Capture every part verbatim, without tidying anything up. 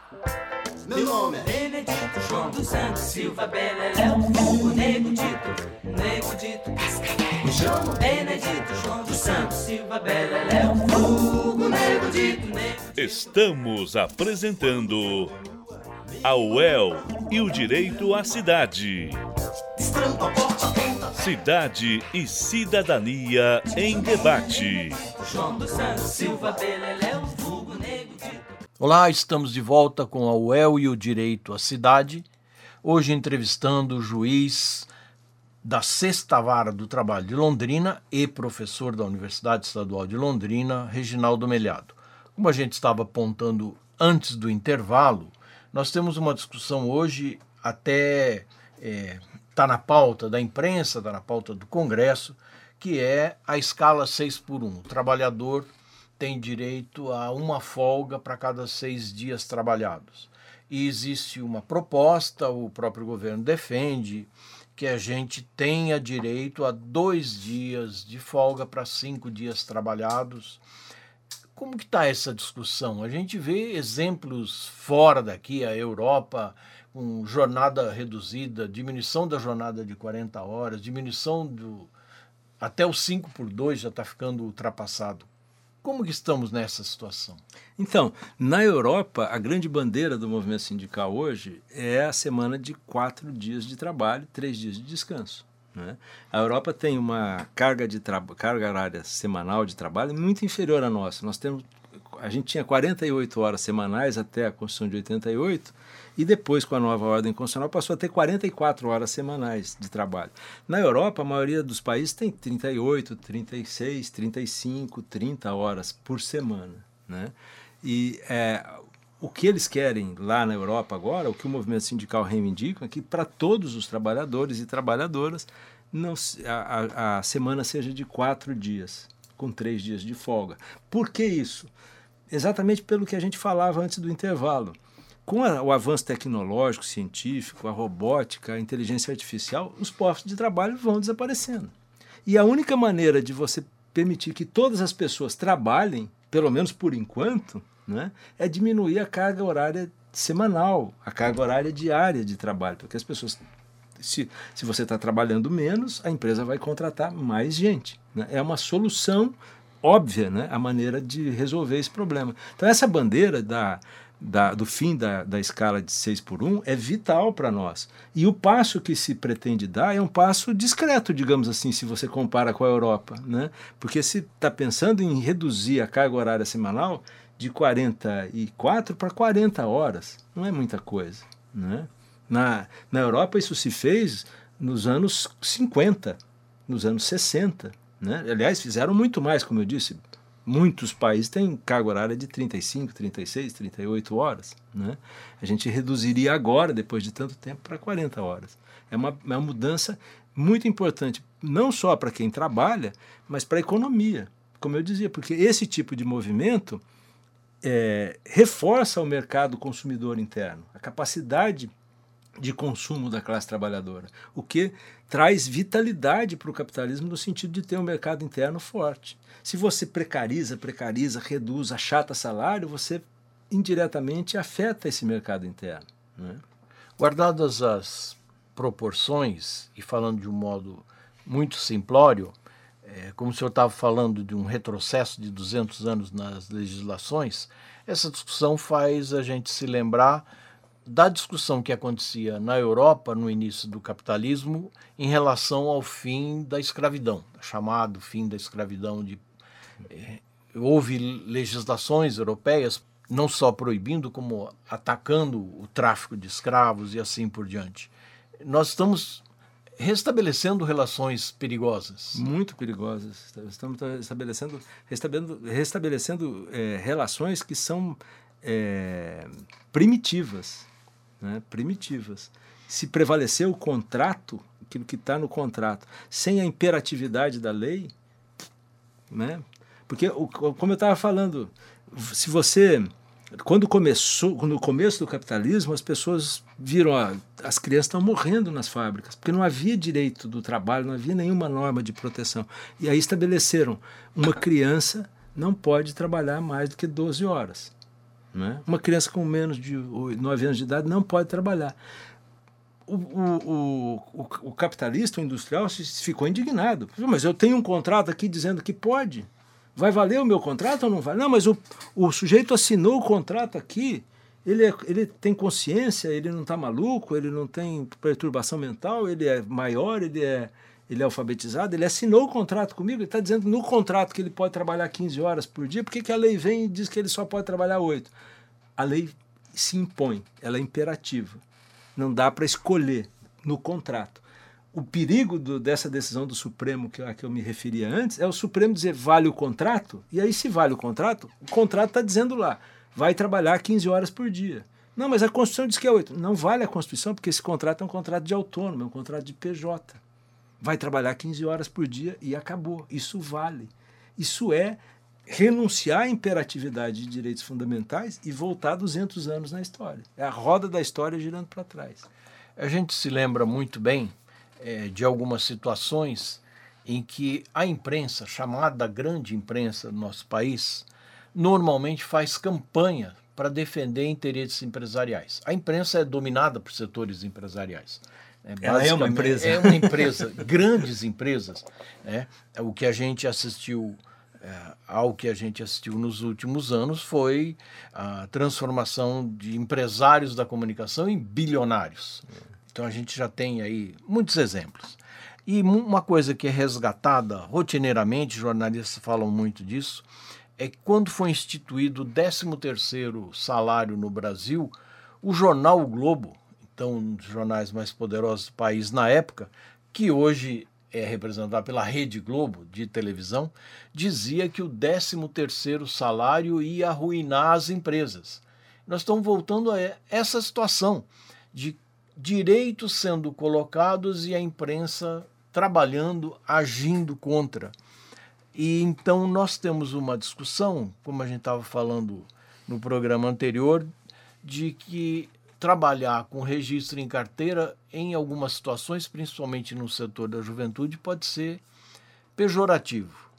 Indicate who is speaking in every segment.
Speaker 1: Meu nome é Benedito João dos Santos Silva Beleléu, o Nego Dito, Nego Dito Cascavel. Me chamo Benedito João dos Santos Silva Beleléu, o Nego Dito, Nego Dito.
Speaker 2: Estamos apresentando a U E L e o Direito à Cidade.
Speaker 1: Destrampa a porta, ponta.
Speaker 2: Cidade e Cidadania em Debate.
Speaker 1: João dos Santos Silva Beleléu, vulgo Nego Dito.
Speaker 3: Olá, estamos de volta com a U E L e o Direito à Cidade, hoje entrevistando o juiz da Sexta Vara do Trabalho de Londrina e professor da Universidade Estadual de Londrina, Reginaldo Melhado. Como a gente estava apontando antes do intervalo, nós temos uma discussão hoje, até está é, na pauta da imprensa, está na pauta do Congresso, que é a escala seis por um. O trabalhador tem direito a uma folga para cada seis dias trabalhados. E existe uma proposta, o próprio governo defende, que a gente tenha direito a dois dias de folga para cinco dias trabalhados. Como que está essa discussão? A gente vê exemplos fora daqui, a Europa, com jornada reduzida, diminuição da jornada de quarenta horas, diminuição do... até o cinco por dois já está ficando ultrapassado. Como que estamos nessa situação?
Speaker 4: Então, na Europa, a grande bandeira do movimento sindical hoje é a semana de quatro dias de trabalho, três dias de descanso, né? A Europa tem uma carga, de tra... carga horária semanal de trabalho muito inferior à nossa. Nós temos... A gente tinha quarenta e oito horas semanais até a Constituição de oitenta e oito, e depois, com a nova ordem constitucional, passou a ter quarenta e quatro horas semanais de trabalho. Na Europa, a maioria dos países tem trinta e oito, trinta e seis, trinta e cinco, trinta horas por semana, né? E é, o que eles querem lá na Europa agora, o que o movimento sindical reivindica, é que para todos os trabalhadores e trabalhadoras não, a, a, a semana seja de quatro dias, com três dias de folga. Por que isso? Exatamente pelo que a gente falava antes do intervalo. Com a, o avanço tecnológico, científico, a robótica, a inteligência artificial, os postos de trabalho vão desaparecendo. E a única maneira de você permitir que todas as pessoas trabalhem, pelo menos por enquanto, né, é diminuir a carga horária semanal, a carga horária diária de trabalho, porque as pessoas... Se, se você está trabalhando menos, a empresa vai contratar mais gente, né? É uma solução óbvia, né, a maneira de resolver esse problema. Então, essa bandeira da, da, do fim da, da escala de seis por um é vital para nós. E o passo que se pretende dar é um passo discreto, digamos assim, se você compara com a Europa, né? Porque se está pensando em reduzir a carga horária semanal de quarenta e quatro para quarenta horas, não é muita coisa, né? Na, na Europa isso se fez nos anos cinquenta, nos anos sessenta, né? Aliás, fizeram muito mais, como eu disse. Muitos países têm carga horária de trinta e cinco, trinta e seis, trinta e oito horas, né? A gente reduziria agora, depois de tanto tempo, para quarenta horas. É uma, é uma mudança muito importante, não só para quem trabalha, mas para a economia, como eu dizia, porque esse tipo de movimento é, reforça o mercado consumidor interno, a capacidade de consumo da classe trabalhadora, o que traz vitalidade para o capitalismo no sentido de ter um mercado interno forte. Se você precariza, precariza, reduz, achata salário, você indiretamente afeta esse mercado interno, né?
Speaker 3: Guardadas as proporções, e falando de um modo muito simplório, é, como o senhor estava falando de um retrocesso de duzentos anos nas legislações, essa discussão faz a gente se lembrar da discussão que acontecia na Europa no início do capitalismo em relação ao fim da escravidão, chamado fim da escravidão. De, eh, houve legislações europeias não só proibindo, como atacando o tráfico de escravos e assim por diante. Nós estamos restabelecendo relações perigosas.
Speaker 4: Muito perigosas. Estamos estabelecendo, restabelecendo, restabelecendo é, relações que são é, primitivas. Né, primitivas. Se prevalecer o contrato, aquilo que está no contrato, sem a imperatividade da lei, né, porque, como eu estava falando, se você, quando começou, no começo do capitalismo, as pessoas viram, ó, as crianças estão morrendo nas fábricas, porque não havia direito do trabalho, não havia nenhuma norma de proteção. E aí estabeleceram, uma criança não pode trabalhar mais do que doze horas. Não é? Uma criança com menos de nove anos de idade não pode trabalhar. O, o, o, o capitalista, o industrial, ficou indignado. Mas eu tenho um contrato aqui dizendo que pode. Vai valer o meu contrato ou não vai? Não, mas o, o sujeito assinou o contrato aqui. Ele, é, ele tem consciência, ele não está maluco, ele não tem perturbação mental, ele é maior, ele é, ele é alfabetizado, ele assinou o contrato comigo, ele está dizendo no contrato que ele pode trabalhar quinze horas por dia, por que, que a lei vem e diz que ele só pode trabalhar oito? A lei se impõe, ela é imperativa. Não dá para escolher no contrato. O perigo do, dessa decisão do Supremo, que, a que eu me referia antes, é o Supremo dizer vale o contrato, e aí se vale o contrato, o contrato está dizendo lá, vai trabalhar quinze horas por dia. Não, mas a Constituição diz que é oito. Não vale a Constituição, porque esse contrato é um contrato de autônomo, é um contrato de P J. Vai trabalhar quinze horas por dia e acabou. Isso vale. Isso é renunciar à imperatividade de direitos fundamentais e voltar duzentos anos na história. É a roda da história girando para trás.
Speaker 3: A gente se lembra muito bem é, de algumas situações em que a imprensa, chamada grande imprensa do nosso país, normalmente faz campanha para defender interesses empresariais. A imprensa é dominada por setores empresariais. É,
Speaker 4: Ela é uma empresa.
Speaker 3: É uma empresa, grandes empresas. Né? O que a gente assistiu, é, ao que a gente assistiu nos últimos anos foi a transformação de empresários da comunicação em bilionários. Então a gente já tem aí muitos exemplos. E uma coisa que é resgatada rotineiramente, jornalistas falam muito disso, é que quando foi instituído o décimo terceiro salário no Brasil, o jornal O Globo, então um dos jornais mais poderosos do país na época, que hoje é representado pela Rede Globo de televisão, dizia que o décimo terceiro salário ia arruinar as empresas. Nós estamos voltando a essa situação de direitos sendo colocados e a imprensa trabalhando, agindo contra. E então nós temos uma discussão, como a gente estava falando no programa anterior, de que trabalhar com registro em carteira, em algumas situações, principalmente no setor da juventude, pode ser pejorativo.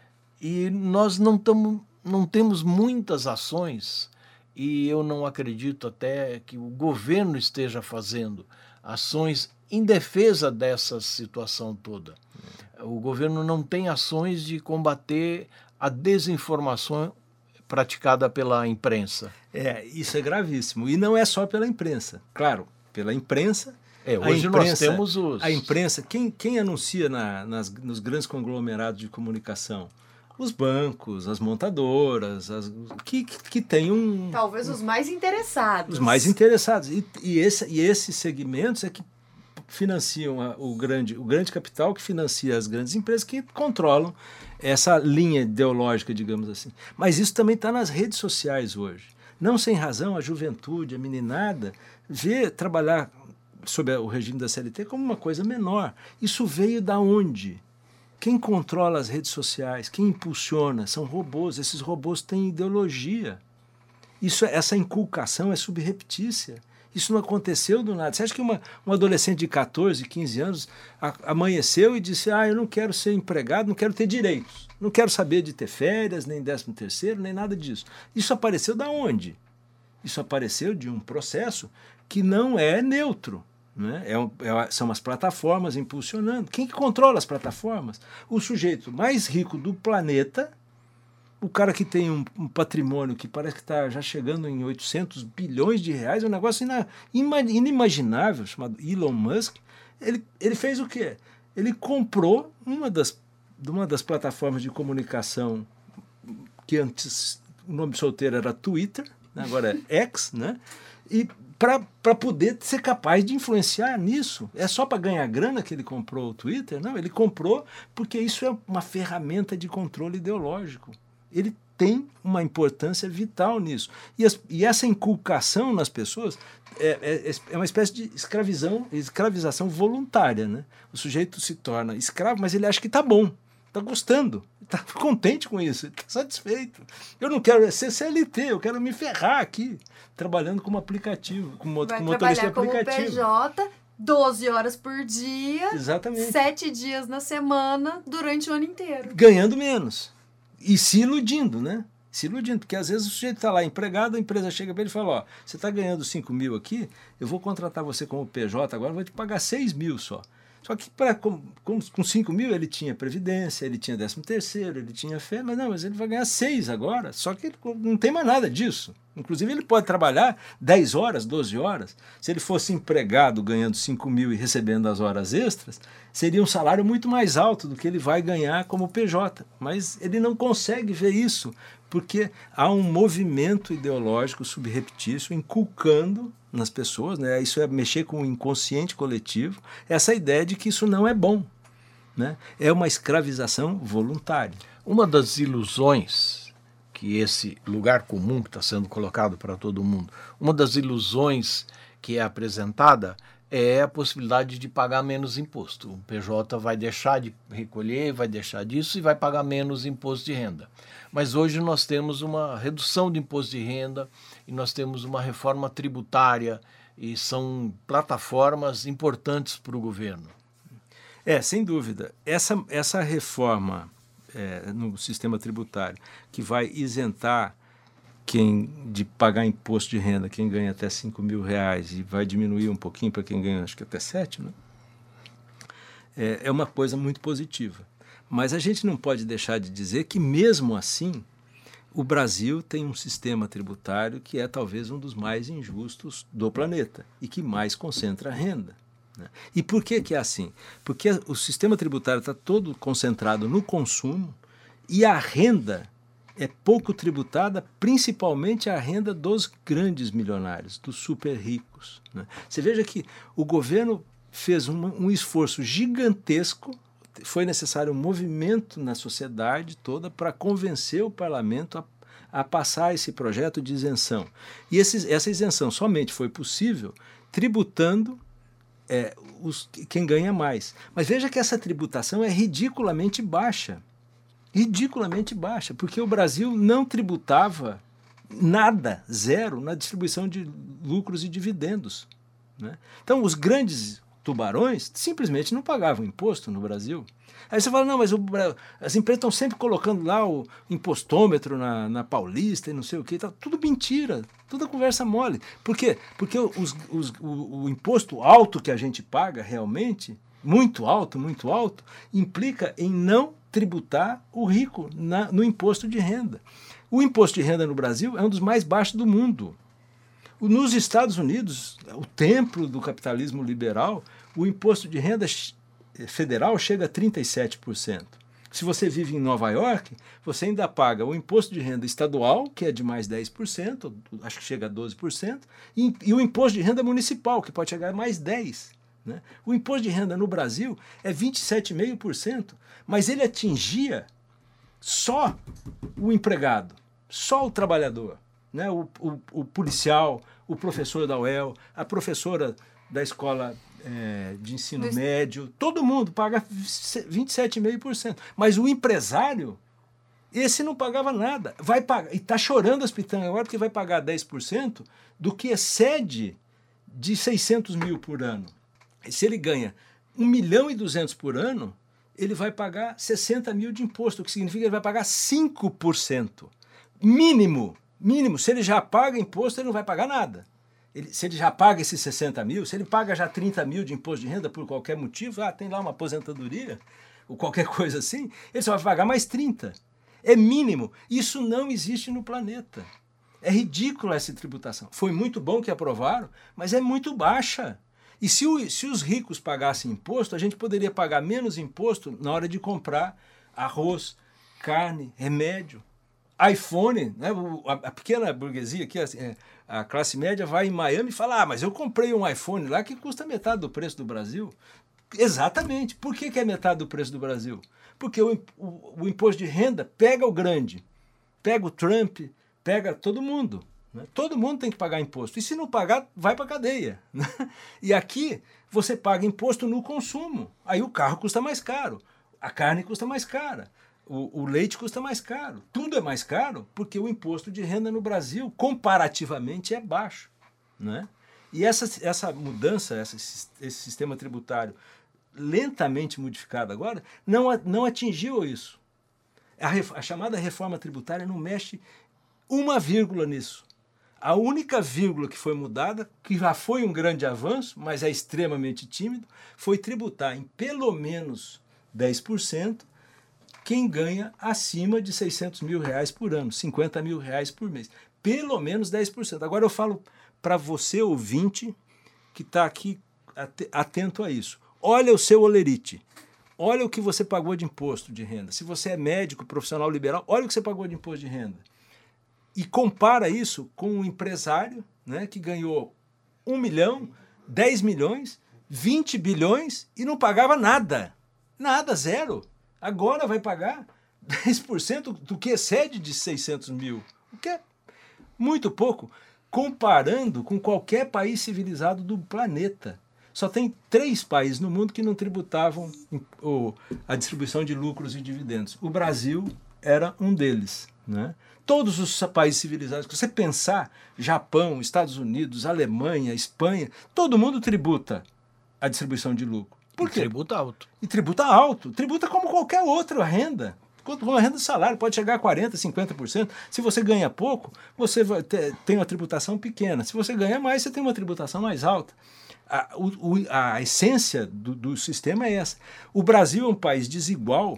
Speaker 3: E nós não, tamo, não temos muitas ações, e eu não acredito até que o governo esteja fazendo ações em defesa dessa situação toda. O governo não tem ações de combater a desinformação praticada pela imprensa.
Speaker 4: É, isso é gravíssimo. E não é só pela imprensa. Claro, pela imprensa...
Speaker 3: É, hoje
Speaker 4: a imprensa,
Speaker 3: nós temos os...
Speaker 4: A imprensa, quem, quem anuncia na, nas, nos grandes conglomerados de comunicação? Os bancos, as montadoras, as, que, que, que tem um...
Speaker 5: Talvez os mais interessados.
Speaker 4: Os mais interessados. E, e, esse, e esses segmentos é que financiam a, o, grande, o grande capital, que financia as grandes empresas que controlam essa linha ideológica, digamos assim. Mas isso também está nas redes sociais hoje. Não sem razão, a juventude, a meninada, vê trabalhar sob o regime da C L T como uma coisa menor. Isso veio da onde? Quem controla as redes sociais, quem impulsiona, são robôs. Esses robôs têm ideologia. Isso, essa inculcação é subreptícia. Isso não aconteceu do nada. Você acha que uma, um adolescente de catorze, quinze anos a, amanheceu e disse, ah, eu não quero ser empregado, não quero ter direitos, não quero saber de ter férias, nem décimo terceiro, nem nada disso. Isso apareceu da onde? Isso apareceu de um processo que não é neutro. Né? É, é, são as plataformas impulsionando. Quem que controla as plataformas? O sujeito mais rico do planeta, o cara que tem um, um patrimônio que parece que está já chegando em oitocentos bilhões de reais, é um negócio ina, ima, inimaginável, chamado Elon Musk. Ele, ele fez o quê? Ele comprou uma das, uma das plataformas de comunicação que antes o nome solteiro era Twitter, né? Agora é X, né? E para poder ser capaz de influenciar nisso. É só para ganhar grana que ele comprou o Twitter? Não, ele comprou porque isso é uma ferramenta de controle ideológico. Ele tem uma importância vital nisso. E, as, e essa inculcação nas pessoas é, é, é uma espécie de escravizão, escravização voluntária. Né? O sujeito se torna escravo, mas ele acha que está bom, está gostando, está contente com isso, está satisfeito. Eu não quero ser C L T, eu quero me ferrar aqui, trabalhando como aplicativo, como,
Speaker 5: Vai
Speaker 4: como motorista
Speaker 5: trabalhar como
Speaker 4: aplicativo.
Speaker 5: P J, doze horas por dia,
Speaker 4: Exatamente.
Speaker 5: sete dias na semana, durante o ano inteiro.
Speaker 4: Ganhando menos. E se iludindo, né? se iludindo, porque às vezes o sujeito está lá empregado, a empresa chega para ele e fala, ó, você está ganhando cinco mil aqui, eu vou contratar você como P J agora, vou te pagar seis mil só. Só que pra, com, com, com cinco mil ele tinha previdência, ele tinha décimo terceiro, ele tinha fé, mas não, mas ele vai ganhar seis agora, só que ele não tem mais nada disso. Inclusive ele pode trabalhar dez horas, doze horas. Se ele fosse empregado ganhando cinco mil e recebendo as horas extras, seria um salário muito mais alto do que ele vai ganhar como P J. Mas ele não consegue ver isso, porque há um movimento ideológico subreptício inculcando nas pessoas, né? Isso é mexer com o inconsciente coletivo, essa ideia de que isso não é bom, né? É uma escravização voluntária.
Speaker 3: Uma das ilusões que esse lugar comum que está sendo colocado para todo mundo, uma das ilusões que é apresentada é a possibilidade de pagar menos imposto. O P J vai deixar de recolher, vai deixar disso e vai pagar menos imposto de renda. Mas hoje nós temos uma redução de imposto de renda e nós temos uma reforma tributária e são plataformas importantes para o governo.
Speaker 4: É, sem dúvida. Essa, essa reforma é, no sistema tributário que vai isentar quem de pagar imposto de renda, quem ganha até cinco mil reais e vai diminuir um pouquinho para quem ganha acho que até sete, né? É, é uma coisa muito positiva. Mas a gente não pode deixar de dizer que, mesmo assim, o Brasil tem um sistema tributário que é talvez um dos mais injustos do planeta e que mais concentra a renda, né? E por que que é assim? Porque o sistema tributário está todo concentrado no consumo e a renda é pouco tributada, principalmente a renda dos grandes milionários, dos super ricos, né? Você veja que o governo fez um, um esforço gigantesco. Foi necessário um movimento na sociedade toda para convencer o parlamento a, a passar esse projeto de isenção. E esse, essa isenção somente foi possível tributando é, os, quem ganha mais. Mas veja que essa tributação é ridiculamente baixa. Ridiculamente baixa, porque o Brasil não tributava nada, zero, na distribuição de lucros e dividendos, né? Então, os grandes tubarões simplesmente não pagavam imposto no Brasil. Aí você fala, não, mas o, as empresas estão sempre colocando lá o impostômetro na, na Paulista e não sei o que, tá tudo mentira, tudo conversa mole. Por quê? Porque os, os, o, o imposto alto que a gente paga realmente, muito alto, muito alto, implica em não tributar o rico na, no imposto de renda. O imposto de renda no Brasil é um dos mais baixos do mundo. Nos Estados Unidos, o templo do capitalismo liberal, o imposto de renda federal chega a trinta e sete por cento. Se você vive em Nova York, você ainda paga o imposto de renda estadual, que é de mais dez por cento, acho que chega a doze por cento, e, e o imposto de renda municipal, que pode chegar a mais dez por cento. Né? O imposto de renda no Brasil é vinte e sete vírgula cinco por cento, mas ele atingia só o empregado, só o trabalhador, né? o, o, o policial, o professor da U E L, a professora da escola é, de ensino Mas... médio, todo mundo paga vinte e sete vírgula cinco por cento. Mas o empresário, esse não pagava nada. Vai pagar, e está chorando as pitangas agora porque vai pagar dez por cento do que excede de seiscentos mil por ano. E se ele ganha um milhão e duzentos por ano, ele vai pagar sessenta mil de imposto, o que significa que ele vai pagar cinco por cento. Mínimo. Mínimo, se ele já paga imposto, ele não vai pagar nada. Ele, se ele já paga esses sessenta mil, se ele paga já trinta mil de imposto de renda por qualquer motivo, ah, tem lá uma aposentadoria, ou qualquer coisa assim, ele só vai pagar mais trinta. É mínimo. Isso não existe no planeta. É ridícula essa tributação. Foi muito bom que aprovaram, mas é muito baixa. E se, o, se os ricos pagassem imposto, a gente poderia pagar menos imposto na hora de comprar arroz, carne, remédio, iPhone, né? A pequena burguesia aqui, a classe média vai em Miami e fala, ah, mas eu comprei um iPhone lá que custa metade do preço do Brasil. Exatamente. Por que, que é metade do preço do Brasil? Porque o, o, o imposto de renda pega o grande, pega o Trump, pega todo mundo. Né? Todo mundo tem que pagar imposto. E se não pagar, vai para a cadeia. Né? E aqui você paga imposto no consumo. Aí o carro custa mais caro, a carne custa mais cara. O, o leite custa mais caro. Tudo é mais caro porque o imposto de renda no Brasil, comparativamente, é baixo. Né? E essa, essa mudança, essa, esse sistema tributário lentamente modificado agora, não, não atingiu isso. A, ref, a chamada reforma tributária não mexe uma vírgula nisso. A única vírgula que foi mudada, que já foi um grande avanço, mas é extremamente tímido, foi tributar em pelo menos dez por cento quem ganha acima de seiscentos mil reais por ano, cinquenta mil reais por mês. Pelo menos dez por cento. Agora eu falo para você, ouvinte, que está aqui atento a isso. Olha o seu olerite. Olha o que você pagou de imposto de renda. Se você é médico, profissional liberal, olha o que você pagou de imposto de renda. E compara isso com um empresário, né, que ganhou um milhão, dez milhões, vinte bilhões e não pagava nada. Nada, zero. Agora vai pagar dez por cento do que excede de seiscentos mil. O que é muito pouco, comparando com qualquer país civilizado do planeta. Só tem três países no mundo que não tributavam a distribuição de lucros e dividendos. O Brasil era um deles, né? Todos os países civilizados, se você pensar, Japão, Estados Unidos, Alemanha, Espanha, todo mundo tributa a distribuição de lucro. Por quê?
Speaker 3: E tributa alto.
Speaker 4: E tributa alto. Tributa como qualquer outra renda. Como a renda de salário, pode chegar a quarenta por cento, cinquenta por cento. Se você ganha pouco, você vai ter, tem uma tributação pequena. Se você ganha mais, você tem uma tributação mais alta. A, o, a essência do, do sistema é essa. O Brasil é um país desigual,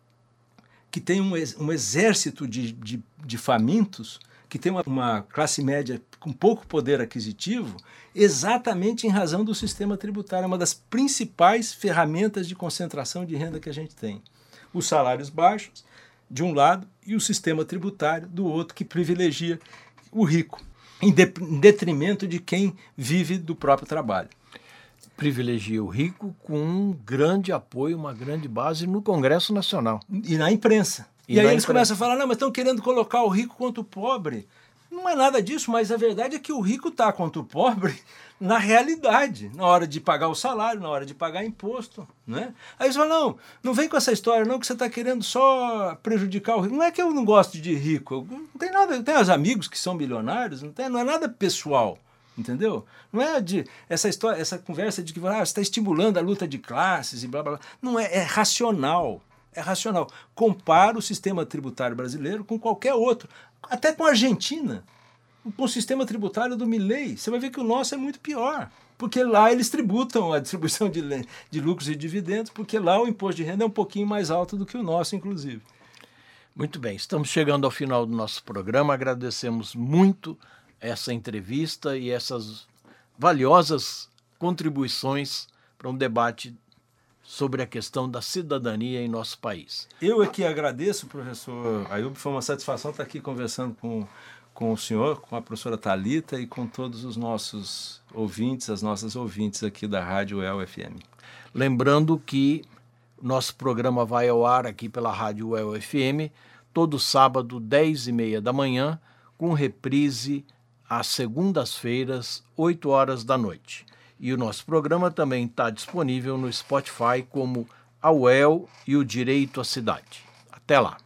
Speaker 4: que tem um, um exército de, de, de famintos, que tem uma, uma classe média com pouco poder aquisitivo, exatamente em razão do sistema tributário. É uma das principais ferramentas de concentração de renda que a gente tem. Os salários baixos, de um lado, e o sistema tributário, do outro, que privilegia o rico, em, de, em detrimento de quem vive do próprio trabalho.
Speaker 3: Privilegia o rico com um grande apoio, uma grande base no Congresso Nacional.
Speaker 4: E na imprensa. E, e aí eles imprensa. começam a falar, não, mas estão querendo colocar o rico contra o pobre. Não é nada disso, mas a verdade é que o rico está contra o pobre na realidade, na hora de pagar o salário, na hora de pagar imposto, né? Aí eles falam, não, não vem com essa história não, que você está querendo só prejudicar o rico. Não é que eu não gosto de rico, eu, não tem nada, eu tenho os amigos que são bilionários, não, tem, não é nada pessoal. Entendeu? Não é de essa história, essa conversa de que ah, você está estimulando a luta de classes e blá blá blá. Não é, é racional. É racional. Compara o sistema tributário brasileiro com qualquer outro, até com a Argentina, com o sistema tributário do Milei. Você vai ver que o nosso é muito pior, porque lá eles tributam a distribuição de, de lucros e dividendos, porque lá o imposto de renda é um pouquinho mais alto do que o nosso, inclusive.
Speaker 3: Muito bem, estamos chegando ao final do nosso programa. Agradecemos muito essa entrevista e essas valiosas contribuições para um debate sobre a questão da cidadania em nosso país.
Speaker 4: Eu aqui agradeço, professor Ayub, foi uma satisfação estar aqui conversando com, com o senhor, com a professora Thalita e com todos os nossos ouvintes, as nossas ouvintes aqui da Rádio U E L F M.
Speaker 3: Lembrando que nosso programa vai ao ar aqui pela Rádio U E L F M todo sábado, dez e meia da manhã, com reprise às segundas-feiras, oito horas da noite. E o nosso programa também está disponível no Spotify como a U E L e o Direito à Cidade. Até lá!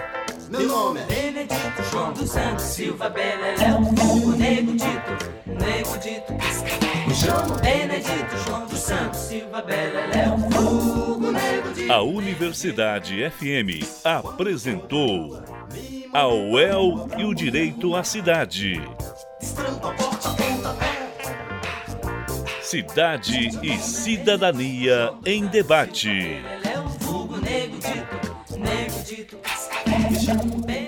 Speaker 1: Meu nome é Benedito João dos Santos Silva Beleléu, o Nego Dito, Nego Dito. Me chamo Benedito João dos Santos Silva Beleléu, o Nego Dito.
Speaker 2: A Universidade F M apresentou a U E L e o Direito à Cidade. Cidade e Cidadania em Debate.
Speaker 1: Nego Dito, Nego Dito, me chamo